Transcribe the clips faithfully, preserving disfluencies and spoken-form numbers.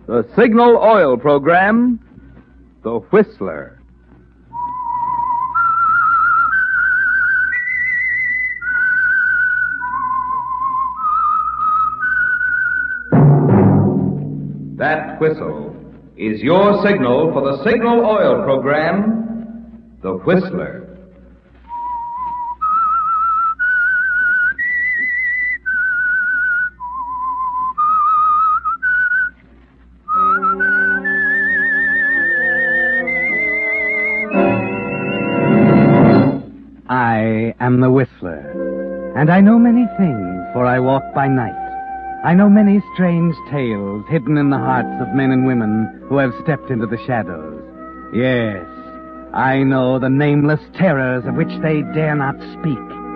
The Signal Oil program, The Whistler. That whistle is your signal for the Signal Oil program, The Whistler. I am the Whistler, and I know many things, for I walk by night. I know many strange tales hidden in the hearts of men and women who have stepped into the shadows. Yes, I know the nameless terrors of which they dare not speak.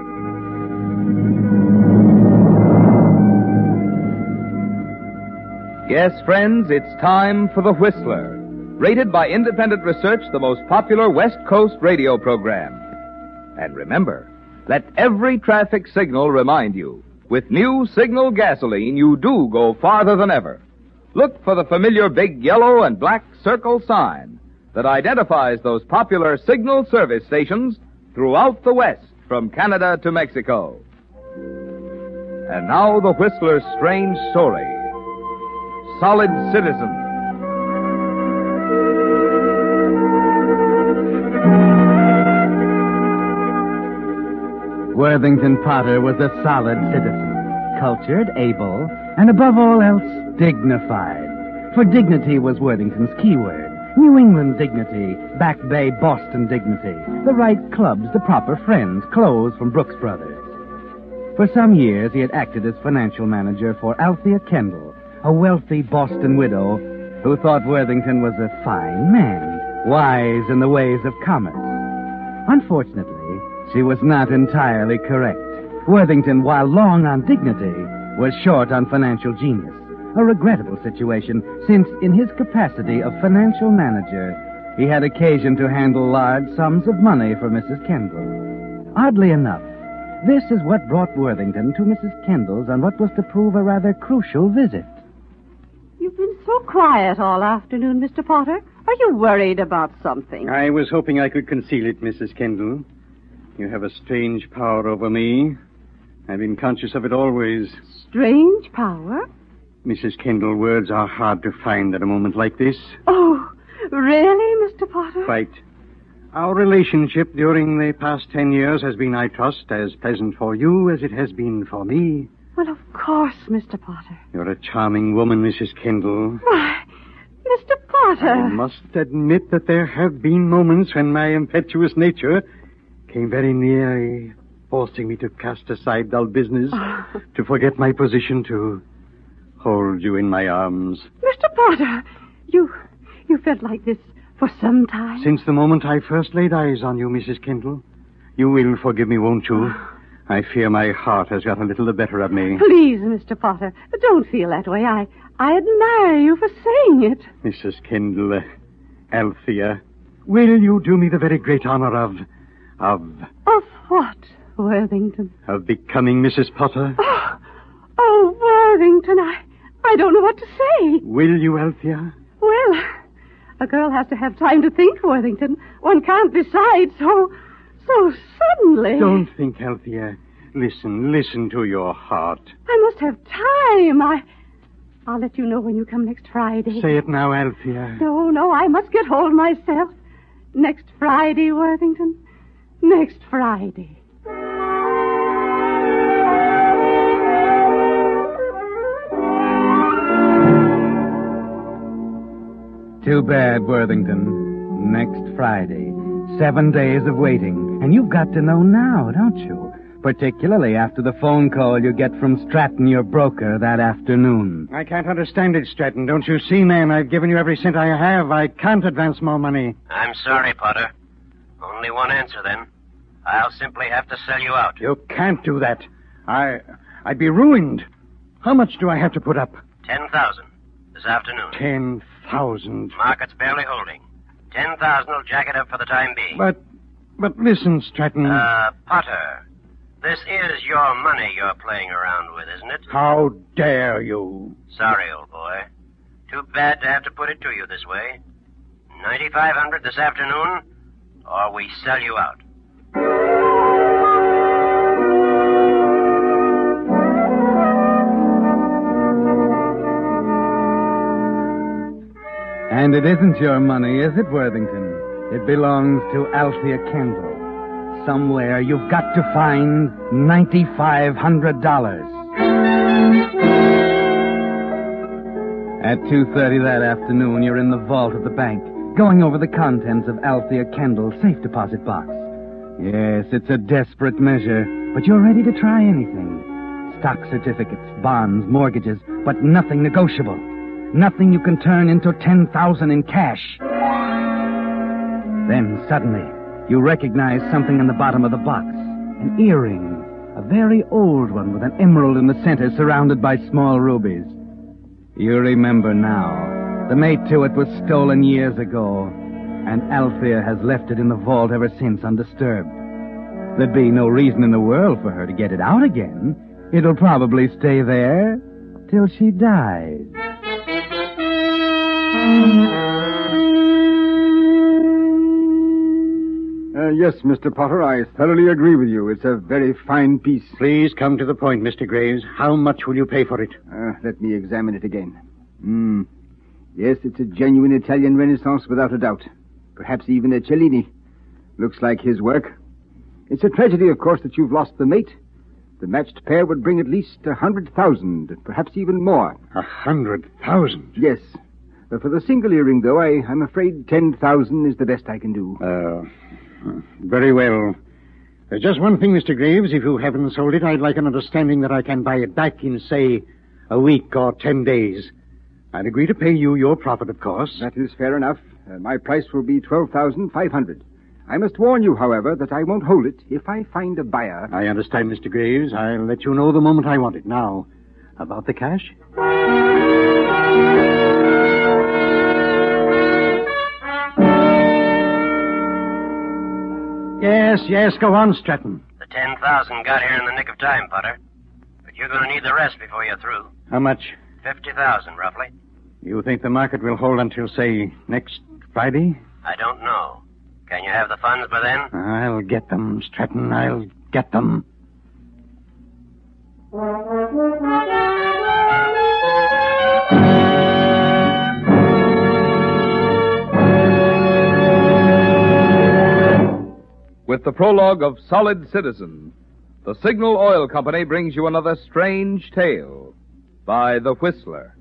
Yes, friends, it's time for The Whistler, rated by independent research the most popular West Coast radio program. And remember, let every traffic signal remind you, with new Signal gasoline, you do go farther than ever. Look for the familiar big yellow and black circle sign that identifies those popular Signal service stations throughout the West, from Canada to Mexico. And now the Whistler's strange story, Solid Citizen. Worthington Potter was a solid citizen, cultured, able, and above all else, dignified. For dignity was Worthington's keyword. New England dignity, Back Bay Boston dignity, the right clubs, the proper friends, clothes from Brooks Brothers. For some years, he had acted as financial manager for Althea Kendall, a wealthy Boston widow who thought Worthington was a fine man, wise in the ways of commerce. Unfortunately, she was not entirely correct. Worthington, while long on dignity, was short on financial genius. A regrettable situation, since in his capacity of financial manager, he had occasion to handle large sums of money for Missus Kendall. Oddly enough, this is what brought Worthington to Missus Kendall's on what was to prove a rather crucial visit. You've been so quiet all afternoon, Mister Potter. Are you worried about something? I was hoping I could conceal it, Missus Kendall. You have a strange power over me. I've been conscious of it always. Strange power? Missus Kendall, words are hard to find at a moment like this. Oh, really, Mister Potter? Quite. Our relationship during the past ten years has been, I trust, as pleasant for you as it has been for me. Well, of course, Mister Potter. You're a charming woman, Missus Kendall. Why, Mister Potter. I must admit that there have been moments when my impetuous nature came very near forcing me to cast aside dull business, to forget my position, to hold you in my arms. Mister Potter, you you felt like this for some time? Since the moment I first laid eyes on you, Missus Kendall. You will forgive me, won't you? I fear my heart has got a little the better of me. Please, Mister Potter, don't feel that way. I, I admire you for saying it. Missus Kendall, uh, Althea, will you do me the very great honor of... Of... Of what, Worthington? Of becoming Missus Potter? Oh, oh, Worthington, I, I don't know what to say. Will you, Althea? Well, a girl has to have time to think, Worthington. One can't decide so, so suddenly. Don't think, Althea. Listen, listen to your heart. I must have time. I, I'll let you know when you come next Friday. Say it now, Althea. No, no, I must get hold of myself. Next Friday, Worthington. Next Friday. Too bad, Worthington. Next Friday. Seven days of waiting. And you've got to know now, don't you? Particularly after the phone call you get from Stratton, your broker, that afternoon. I can't understand it, Stratton. Don't you see, man? I've given you every cent I have. I can't advance more money. I'm sorry, Potter. Only one answer, then. I'll simply have to sell you out. You can't do that. I... I'd be ruined. How much do I have to put up? Ten thousand. This afternoon. Ten thousand. Market's barely holding. Ten thousand will jack it up for the time being. But... But listen, Stratton. Uh, Potter. This is your money you're playing around with, isn't it? How dare you? Sorry, old boy. Too bad to have to put it to you this way. ninety-five hundred this afternoon, or we sell you out. And it isn't your money, is it, Worthington? It belongs to Althea Kendall. Somewhere you've got to find ninety-five hundred dollars. At two thirty that afternoon, you're in the vault of the bank, going over the contents of Althea Kendall's safe deposit box. Yes, it's a desperate measure, but you're ready to try anything. Stock certificates, bonds, mortgages, but nothing negotiable. Nothing you can turn into ten thousand dollars in cash. Then, suddenly, you recognize something in the bottom of the box. An earring. A very old one with an emerald in the center surrounded by small rubies. You remember now. The mate to it was stolen years ago, and Althea has left it in the vault ever since undisturbed. There'd be no reason in the world for her to get it out again. It'll probably stay there till she dies. Uh, yes, Mister Potter, I thoroughly agree with you. It's a very fine piece. Please come to the point, Mister Graves. How much will you pay for it? Uh, let me examine it again. Hmm. Yes, it's a genuine Italian Renaissance without a doubt. Perhaps even a Cellini. Looks like his work. It's a tragedy, of course, that you've lost the mate. The matched pair would bring at least a hundred thousand, perhaps even more. A hundred thousand? Yes. Uh, for the single earring, though, I, I'm afraid ten thousand is the best I can do. Uh... Very well. There's just one thing, Mister Graves. If you haven't sold it, I'd like an understanding that I can buy it back in, say, a week or ten days. I'd agree to pay you your profit, of course. That is fair enough. Uh, my price will be twelve thousand five hundred dollars. I must warn you, however, that I won't hold it if I find a buyer. I understand, Mister Graves. I'll let you know the moment I want it. Now, about the cash? Yes, yes, go on, Stratton. The ten thousand got here in the nick of time, Potter. But you're going to need the rest before you're through. How much? Fifty thousand, roughly. You think the market will hold until, say, next Friday? I don't know. Can you have the funds by then? I'll get them, Stratton. I'll get them. With the prologue of Solid Citizen, the Signal Oil Company brings you another strange tale by The Whistler.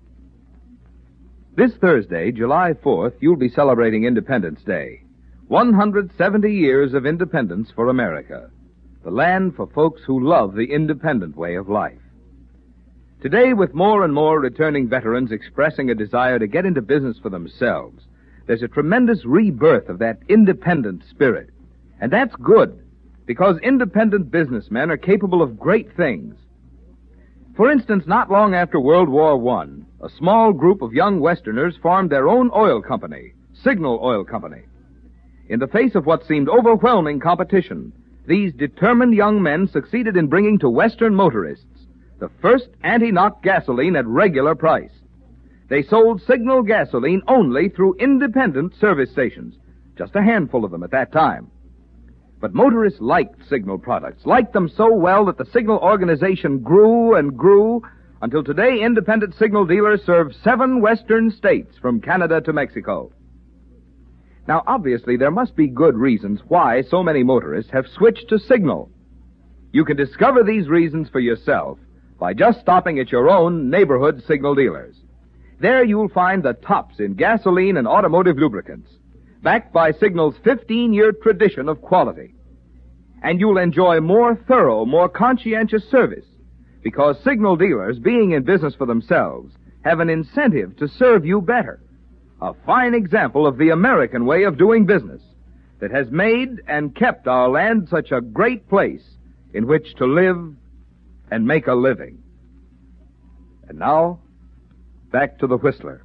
This Thursday, July fourth, you'll be celebrating Independence Day. one hundred seventy years of independence for America. The land for folks who love the independent way of life. Today, with more and more returning veterans expressing a desire to get into business for themselves, there's a tremendous rebirth of that independent spirit. And that's good, because independent businessmen are capable of great things. For instance, not long after World War One, a small group of young Westerners formed their own oil company, Signal Oil Company. In the face of what seemed overwhelming competition, these determined young men succeeded in bringing to Western motorists the first anti-knock gasoline at regular price. They sold Signal gasoline only through independent service stations, just a handful of them at that time. But motorists liked Signal products, liked them so well that the Signal organization grew and grew until today independent Signal dealers serve seven western states from Canada to Mexico. Now, obviously, there must be good reasons why so many motorists have switched to Signal. You can discover these reasons for yourself by just stopping at your own neighborhood Signal dealers. There you'll find the tops in gasoline and automotive lubricants, backed by Signal's fifteen-year tradition of quality. And you'll enjoy more thorough, more conscientious service, because Signal dealers, being in business for themselves, have an incentive to serve you better. A fine example of the American way of doing business that has made and kept our land such a great place in which to live and make a living. And now, back to the Whistler.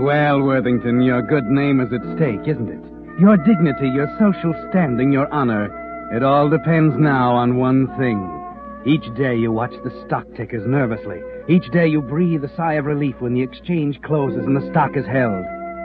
Well, Worthington, your good name is at stake, isn't it? Your dignity, your social standing, your honor. It all depends now on one thing. Each day you watch the stock tickers nervously. Each day you breathe a sigh of relief when the exchange closes and the stock is held.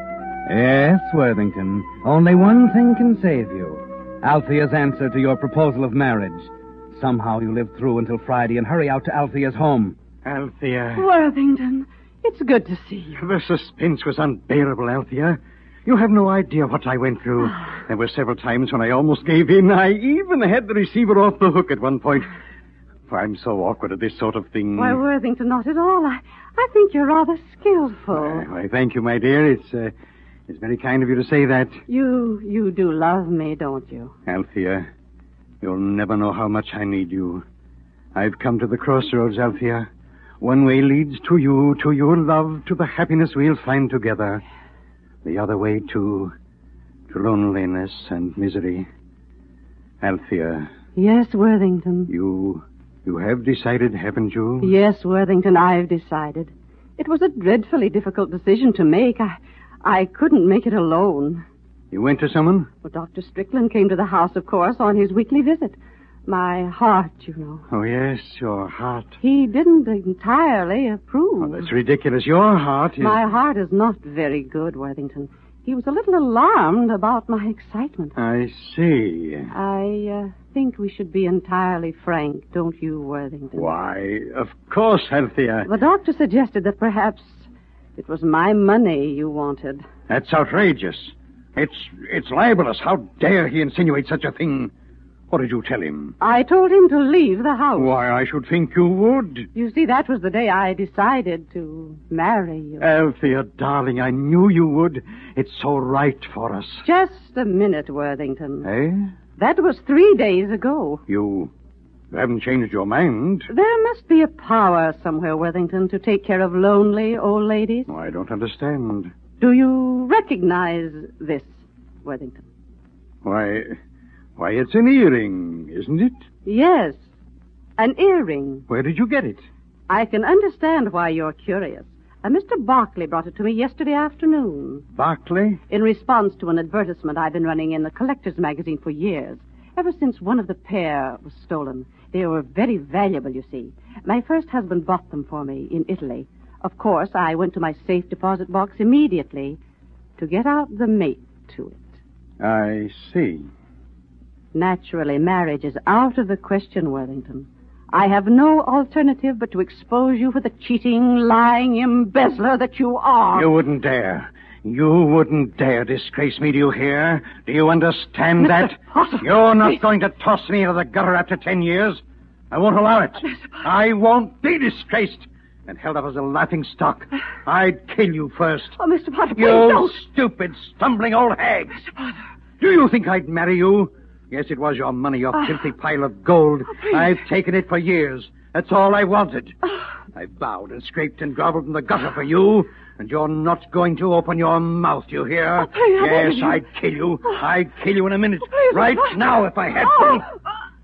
Yes, Worthington, only one thing can save you. Althea's answer to your proposal of marriage. Somehow you live through until Friday and hurry out to Althea's home. Althea. Worthington, it's good to see you. The suspense was unbearable, Althea. You have no idea what I went through. There were several times when I almost gave in. I even had the receiver off the hook at one point. I'm so awkward at this sort of thing. Why, Worthington, not at all. I, I think you're rather skillful. Uh, why, thank you, my dear. It's, uh, it's very kind of you to say that. You, you do love me, don't you? Althea, you'll never know how much I need you. I've come to the crossroads, Althea. One way leads to you, to your love, to the happiness we'll find together. The other way to, to loneliness and misery. Althea. Yes, Worthington. You, you have decided, haven't you? Yes, Worthington, I've decided. It was a dreadfully difficult decision to make. I, I couldn't make it alone. You went to someone? Well, Doctor Strickland came to the house, of course, on his weekly visit. My heart, you know. Oh, yes, your heart. He didn't entirely approve. Oh, that's ridiculous. Your heart is... My heart is not very good, Worthington. He was a little alarmed about my excitement. I see. I uh, think we should be entirely frank, don't you, Worthington? Why, of course, Althea. The doctor suggested that perhaps it was my money you wanted. That's outrageous. It's, it's libelous. How dare he insinuate such a thing? What did you tell him? I told him to leave the house. Why, I should think you would. You see, that was the day I decided to marry you. Althea, darling, I knew you would. It's so right for us. Just a minute, Worthington. Eh? That was three days ago. You, you haven't changed your mind. There must be a power somewhere, Worthington, to take care of lonely old ladies. Oh, I don't understand. Do you recognize this, Worthington? Why... Why, it's an earring, isn't it? Yes, an earring. Where did you get it? I can understand why you're curious. Uh, Mister Barclay brought it to me yesterday afternoon. Barclay? In response to an advertisement I've been running in the collector's magazine for years, ever since one of the pair was stolen. They were very valuable, you see. My first husband bought them for me in Italy. Of course, I went to my safe deposit box immediately to get out the mate to it. I see. Naturally, marriage is out of the question, Worthington. I have no alternative but to expose you for the cheating, lying embezzler that you are. You wouldn't dare. You wouldn't dare disgrace me, do you hear? Do you understand Mister that? Potter, You're not please. going to toss me into the gutter after ten years. I won't allow it. I won't be disgraced and held up as a laughing stock. I'd kill you first. Oh, Mister Potter, please You don't. stupid, stumbling old hag. Mister Potter. Do you think I'd marry you? Yes, it was your money, your Oh. filthy pile of gold. Oh, please. I've taken it for years. That's all I wanted. Oh. I bowed and scraped and groveled in the gutter for you, and you're not going to open your mouth, you hear? Oh, please, I beg yes, you. I'd kill you. I'd kill you in a minute. Oh, please, right oh. now, if I had Oh. to.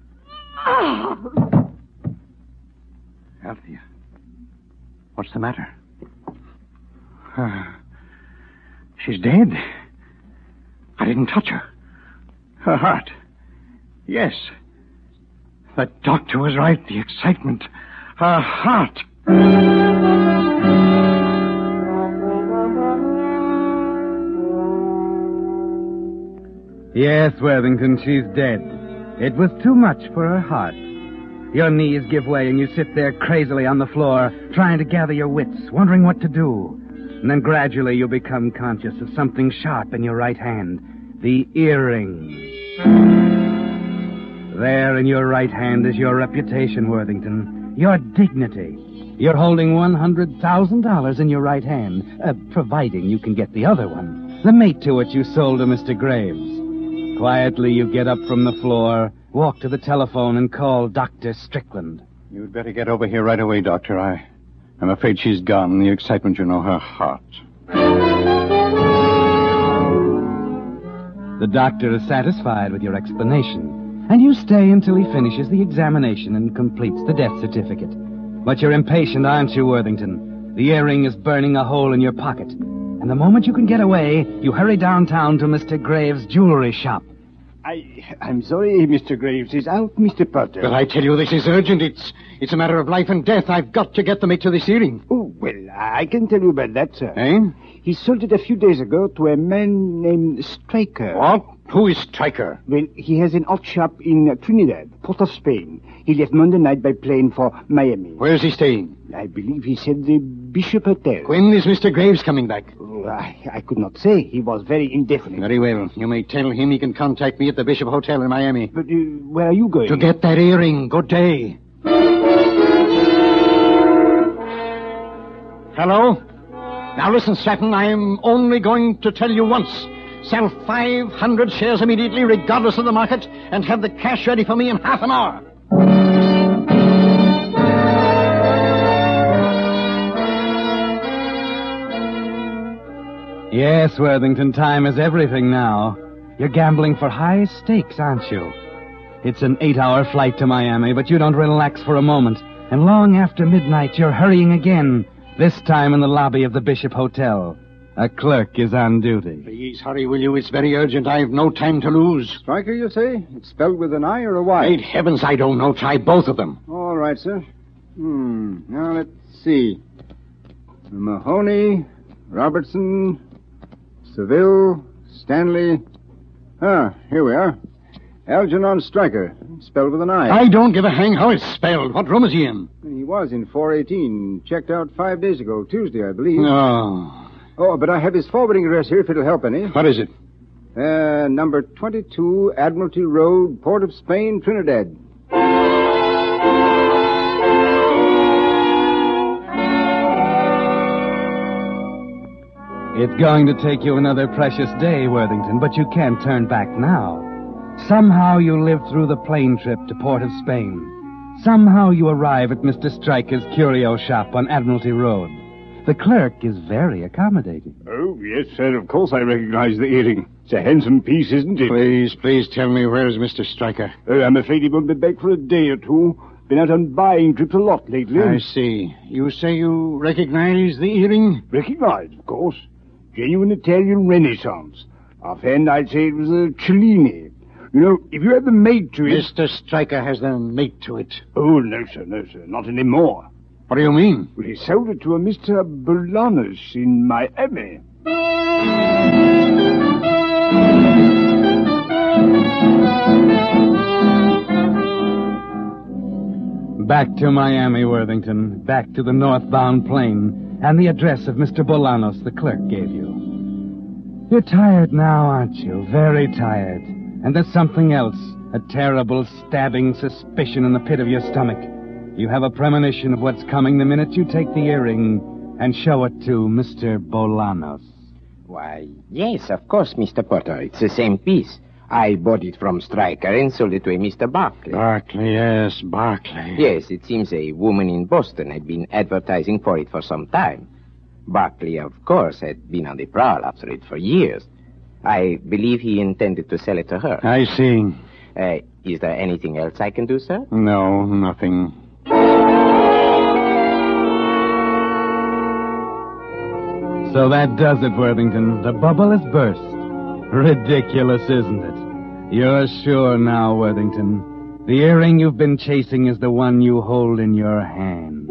Oh. Althea, what's the matter? She's dead. I didn't touch her. Her heart. Yes. The doctor was right. The excitement. Her heart. Yes, Worthington, she's dead. It was too much for her heart. Your knees give way and you sit there crazily on the floor, trying to gather your wits, wondering what to do. And then gradually you become conscious of something sharp in your right hand. The earring. There in your right hand is your reputation, Worthington. Your dignity. You're holding one hundred thousand dollars in your right hand, uh, providing you can get the other one. The mate to it you sold to Mister Graves. Quietly you get up from the floor, walk to the telephone, and call Doctor Strickland. You'd better get over here right away, Doctor. I, I'm afraid she's gone. The excitement, you know, her heart. The doctor is satisfied with your explanation, and you stay until he finishes the examination and completes the death certificate. But you're impatient, aren't you, Worthington? The earring is burning a hole in your pocket. And the moment you can get away, you hurry downtown to Mister Graves' jewelry shop. I, I'm sorry, Mister Graves is out, Mister Potter. But I tell you, this is urgent. It's it's a matter of life and death. I've got to get the mate to this earring. Oh, well, I can tell you about that, sir. Eh? He sold it a few days ago to a man named Stryker. What? Who is Stryker? Well, he has an art shop in Trinidad, Port of Spain. He left Monday night by plane for Miami. Where's he staying? I believe he said the Bishop Hotel. When is Mister Graves coming back? Oh, I, I could not say. He was very indefinite. Very well. You may tell him he can contact me at the Bishop Hotel in Miami. But uh, where are you going? To get that earring. Good day. Hello? Now listen, Stratton, I'm only going to tell you once. Sell five hundred shares immediately, regardless of the market, and have the cash ready for me in half an hour. Yes, Worthington, time is everything now. You're gambling for high stakes, aren't you? It's an eight-hour flight to Miami, but you don't relax for a moment. And long after midnight, you're hurrying again, this time in the lobby of the Bishop Hotel. A clerk is on duty. Please hurry, will you? It's very urgent. I've no time to lose. Stryker, you say? It's spelled with an I or a Y? Great heavens, I don't know. Try both of them. All right, sir. Hmm. Now, let's see. Mahoney, Robertson, Seville, Stanley. Ah, here we are. Algernon Stryker, spelled with an I. I don't give a hang how it's spelled. What room is he in? He was in four eighteen. Checked out five days ago, Tuesday, I believe. No. Oh, but I have his forwarding address here if it'll help any. What is it? Uh, number twenty-two, Admiralty Road, Port of Spain, Trinidad. It's going to take you another precious day, Worthington, but you can't turn back now. Somehow you live through the plane trip to Port of Spain. Somehow you arrive at Mister Stryker's curio shop on Admiralty Road. The clerk is very accommodating. Oh, yes, sir. Of course I recognize the earring. It's a handsome piece, isn't it? Please, please tell me, where's Mister Stryker? Oh, I'm afraid he won't be back for a day or two. Been out on buying trips a lot lately. I see. You say you recognize the earring? Recognize, of course. Genuine Italian Renaissance. Offhand, I'd say it was a Cellini. You know, if you had the mate to it... Mister Stryker has the mate to it. Oh, no, sir, no, sir. Not anymore. What do you mean? Well, he sold it to a Mister Bolanos in Miami. Back to Miami, Worthington. Back to the northbound plane and the address of Mister Bolanos the clerk gave you. You're tired now, aren't you? Very tired. And there's something else. A terrible, stabbing suspicion in the pit of your stomach. You have a premonition of what's coming the minute you take the earring and show it to Mister Bolanos. Why, yes, of course, Mister Potter. It's the same piece. I bought it from Stryker and sold it to a Mister Barclay. Barclay, yes, Barclay. Yes, it seems a woman in Boston had been advertising for it for some time. Barclay, of course, had been on the prowl after it for years. I believe he intended to sell it to her. I see. Uh, is there anything else I can do, sir? No, nothing. So that does it, Worthington. The bubble has burst. Ridiculous, isn't it? You're sure now, Worthington. The earring you've been chasing is the one you hold in your hand.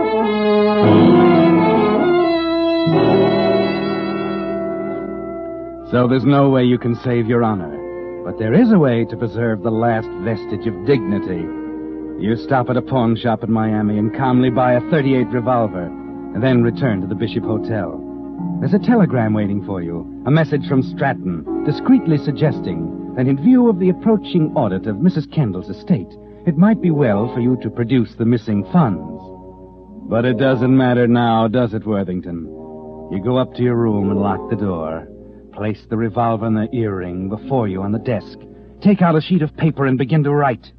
So there's no way you can save your honor. But there is a way to preserve the last vestige of dignity. You stop at a pawn shop in Miami and calmly buy a thirty-eight revolver, and then return to the Bishop Hotel. There's a telegram waiting for you, a message from Stratton, discreetly suggesting that in view of the approaching audit of Missus Kendall's estate, it might be well for you to produce the missing funds. But it doesn't matter now, does it, Worthington? You go up to your room and lock the door. Place the revolver and the earring before you on the desk. Take out a sheet of paper and begin to write.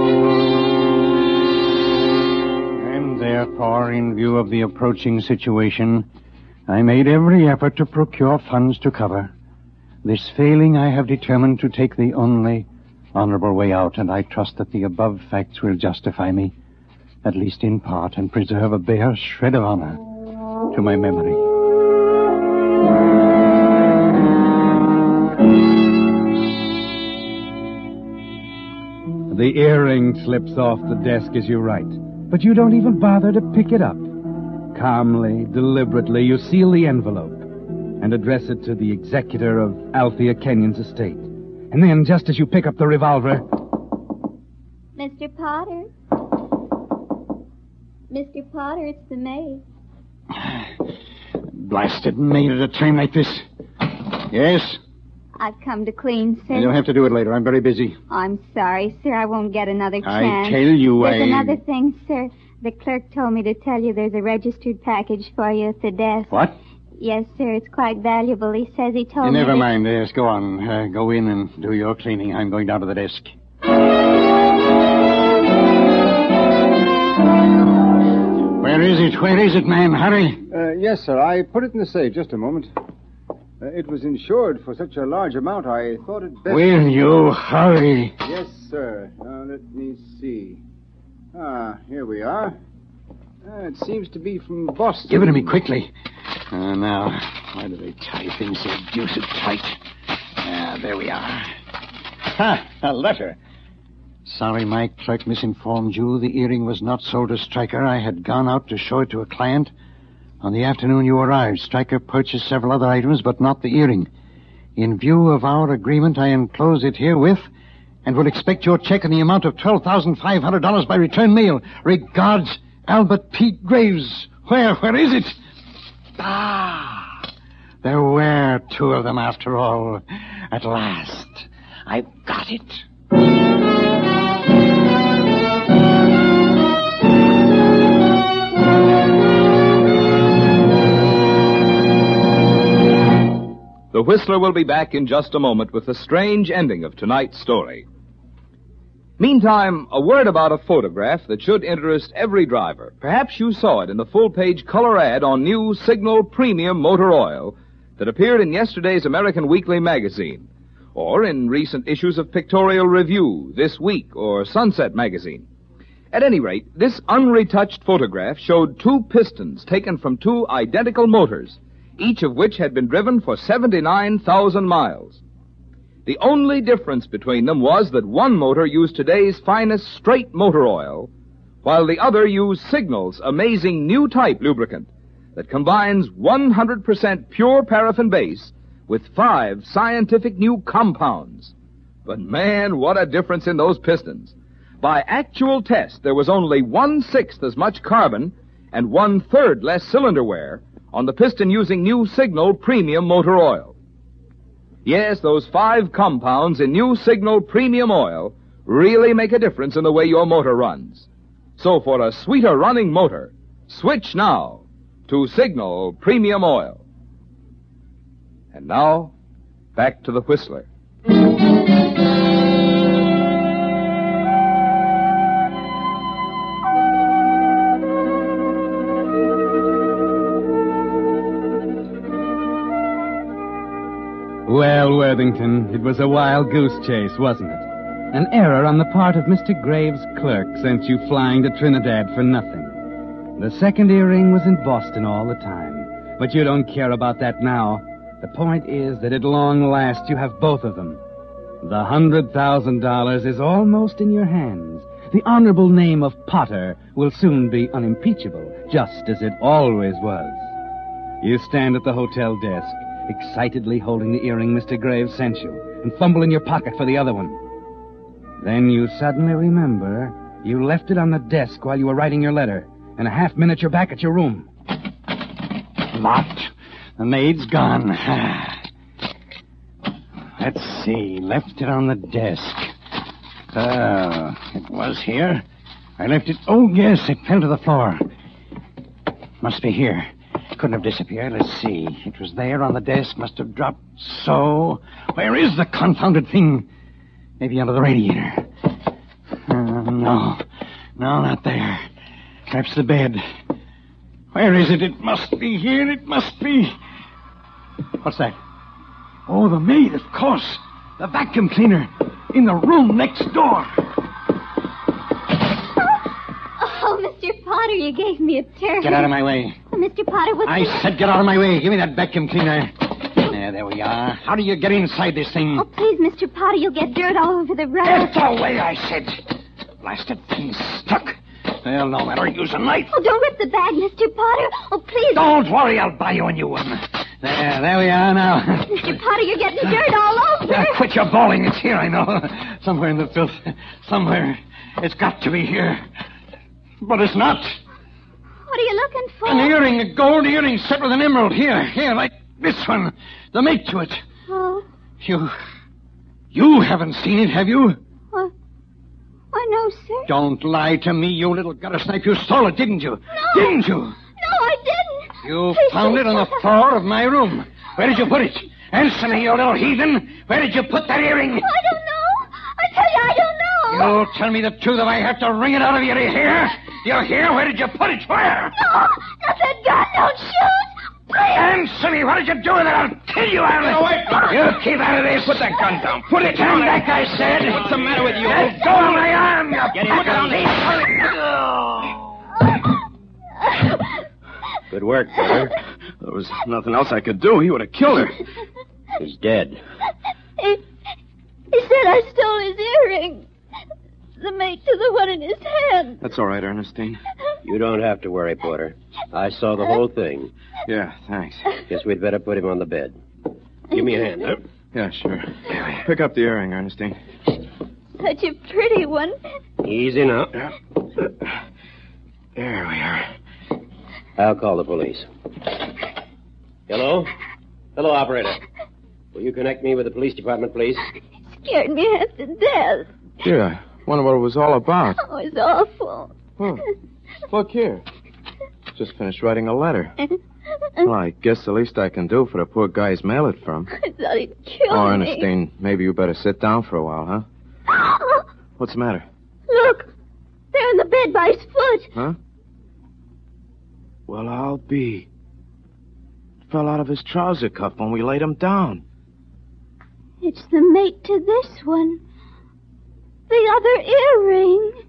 And therefore, in view of the approaching situation, I made every effort to procure funds to cover. This failing, I have determined to take the only honorable way out, and I trust that the above facts will justify me, at least in part, and preserve a bare shred of honor to my memory. The earring slips off the desk as you write, but you don't even bother to pick it up. Calmly, deliberately, you seal the envelope and address it to the executor of Althea Kenyon's estate. And then, just as you pick up the revolver... Mister Potter? Mister Potter, it's the maid. Blasted maid at a time like this. Yes? I've come to clean, sir. You'll have to do it later. I'm very busy. I'm sorry, sir. I won't get another I chance. tell you, There's I... another thing, sir. The clerk told me to tell you there's a registered package for you at the desk. What? Yes, sir. It's quite valuable. He says he told Uh, me... never that- mind. Yes, go on. Uh, go in and do your cleaning. I'm going down to the desk. Where is it? Where is it, man? Hurry. Uh, yes, sir. I put it in the safe. Just a moment. Uh, it was insured for such a large amount, I thought it best... Will you hurry? Yes, sir. Now, let me see. Ah, here we are. Ah, it seems to be from Boston. Give it to me quickly. Uh, now, why do they tie things so deuced tight? Ah, there we are. Ha! A letter. Sorry my clerk misinformed you. The earring was not sold to Stryker. I had gone out to show it to a client. On the afternoon you arrived, Stryker purchased several other items, but not the earring. In view of our agreement, I enclose it herewith and will expect your check in the amount of twelve thousand five hundred dollars by return mail. Regards, Albert Pete Graves. Where? Where is it? Ah! There were two of them after all. At last. I've got it. The Whistler will be back in just a moment with the strange ending of tonight's story. Meantime, a word about a photograph that should interest every driver. Perhaps you saw it in the full-page color ad on new Signal Premium Motor Oil that appeared in yesterday's American Weekly magazine, or in recent issues of Pictorial Review, This Week, or Sunset magazine. At any rate, this unretouched photograph showed two pistons taken from two identical motors, each of which had been driven for seventy-nine thousand miles. The only difference between them was that one motor used today's finest straight motor oil, while the other used Signal's amazing new type lubricant that combines one hundred percent pure paraffin base with five scientific new compounds. But man, what a difference in those pistons. By actual test, there was only one-sixth as much carbon and one-third less cylinder wear on the piston using new Signal Premium Motor Oil. Yes, those five compounds in new Signal Premium Oil really make a difference in the way your motor runs. So for a sweeter running motor, switch now to Signal Premium Oil. And now, back to the Whistler. Well, Worthington, it was a wild goose chase, wasn't it? An error on the part of Mister Graves' clerk sent you flying to Trinidad for nothing. The second earring was in Boston all the time, but you don't care about that now. The point is that at long last you have both of them. The hundred thousand dollars is almost in your hands. The honorable name of Potter will soon be unimpeachable, just as it always was. You stand at the hotel desk, excitedly holding the earring Mister Graves sent you, and fumble in your pocket for the other one. Then you suddenly remember you left it on the desk while you were writing your letter. In a half minute, you're back at your room. Locked. The maid's gone. Let's see. Left it on the desk. Oh, it was here. I left it... Oh, yes, it fell to the floor. Must be here. Couldn't have disappeared. Let's see. It was there on the desk. Must have dropped so. Where is the confounded thing? Maybe under the radiator. Uh, no. No, not there. Perhaps the bed. Where is it? It must be here. It must be. What's that? Oh, the maid, of course. The vacuum cleaner. In the room next door. Oh, Mister Potter, Potter, you gave me a turn. Get out of my way. Oh, Mister Potter, what's I the... said get out of my way. Give me that vacuum cleaner. There, there we are. How do you get inside this thing? Oh, please, Mister Potter, you'll get dirt all over the rug. Get away, I said. Blasted thing's stuck. Well, no matter. Use a knife. Oh, don't rip the bag, Mister Potter. Oh, please. Don't worry. I'll buy you a new one. There, there we are now. Mister Potter, you're getting dirt all over. Yeah, quit your bawling. It's here, I know. Somewhere in the filth. Somewhere. It's got to be here. But it's not. What are you looking for? An earring, a gold earring set with an emerald. Here, here, like this one. The mate to it. Oh. You... You haven't seen it, have you? What? Why, no, sir. Don't lie to me, you little gutter snipe. You stole it, didn't you? No. Didn't you? No, I didn't. You Please, found please, it on the please. floor of my room. Where did you put it? Answer me, you little heathen. Where did you put that earring? I don't know. I tell you, I don't know. You'll tell me the truth if I have to wring it out of you. Do you hear? Do you hear? Where did you put it? Where? No, not that gun. Don't shoot. Please. Answer me. What did you do with it? I'll kill you, Alan. No, wait. You keep out of this. Put that gun down. Put it Turn down. back, I said. What's the matter with you? Let go of my arm. You Get him pack of down. thieves. Good work, brother. There was nothing else I could do. He would have killed her. He's dead. He, he said I stole his earring. The mate to the one in his hand. That's all right, Ernestine. You don't have to worry, Porter. I saw the whole thing. Yeah, thanks. Guess we'd better put him on the bed. Give me a hand, huh? Yeah, sure. Pick up the earring, Ernestine. Such a pretty one. Easy now. There we are. I'll call the police. Hello? Hello, operator. Will you connect me with the police department, please? Scared me half to death. Yeah, wonder what it was all about. Oh, it's awful. Huh. Look here. Just finished writing a letter. Well, I guess the least I can do for the poor guy he's mailed it from. I thought he'd kill Oh, me. Ernestine, maybe you better sit down for a while, huh? What's the matter? Look, there in the bed by his foot. Huh? Well, I'll be. It fell out of his trouser cuff when we laid him down. It's the mate to this one. The other earring.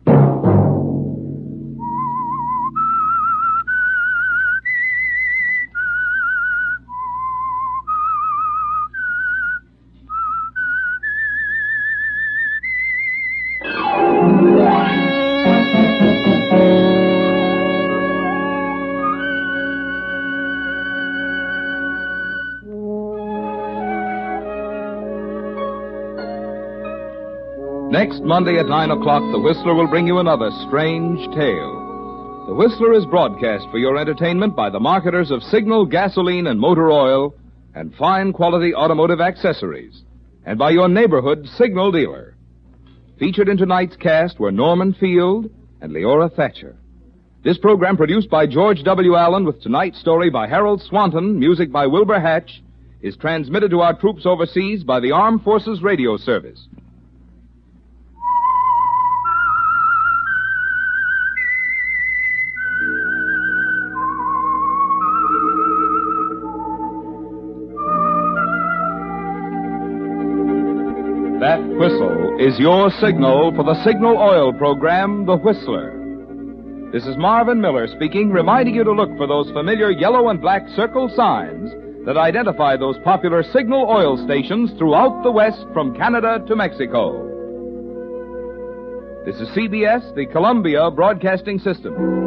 Next Monday at nine o'clock, The Whistler will bring you another strange tale. The Whistler is broadcast for your entertainment by the marketers of Signal gasoline and motor oil and fine quality automotive accessories, and by your neighborhood Signal dealer. Featured in tonight's cast were Norman Field and Leora Thatcher. This program produced by George W. Allen with tonight's story by Harold Swanton, music by Wilbur Hatch, is transmitted to our troops overseas by the Armed Forces Radio Service. That whistle is your signal for the Signal Oil program, The Whistler. This is Marvin Miller speaking, reminding you to look for those familiar yellow and black circle signs that identify those popular Signal Oil stations throughout the West from Canada to Mexico. This is C B S, the Columbia Broadcasting System.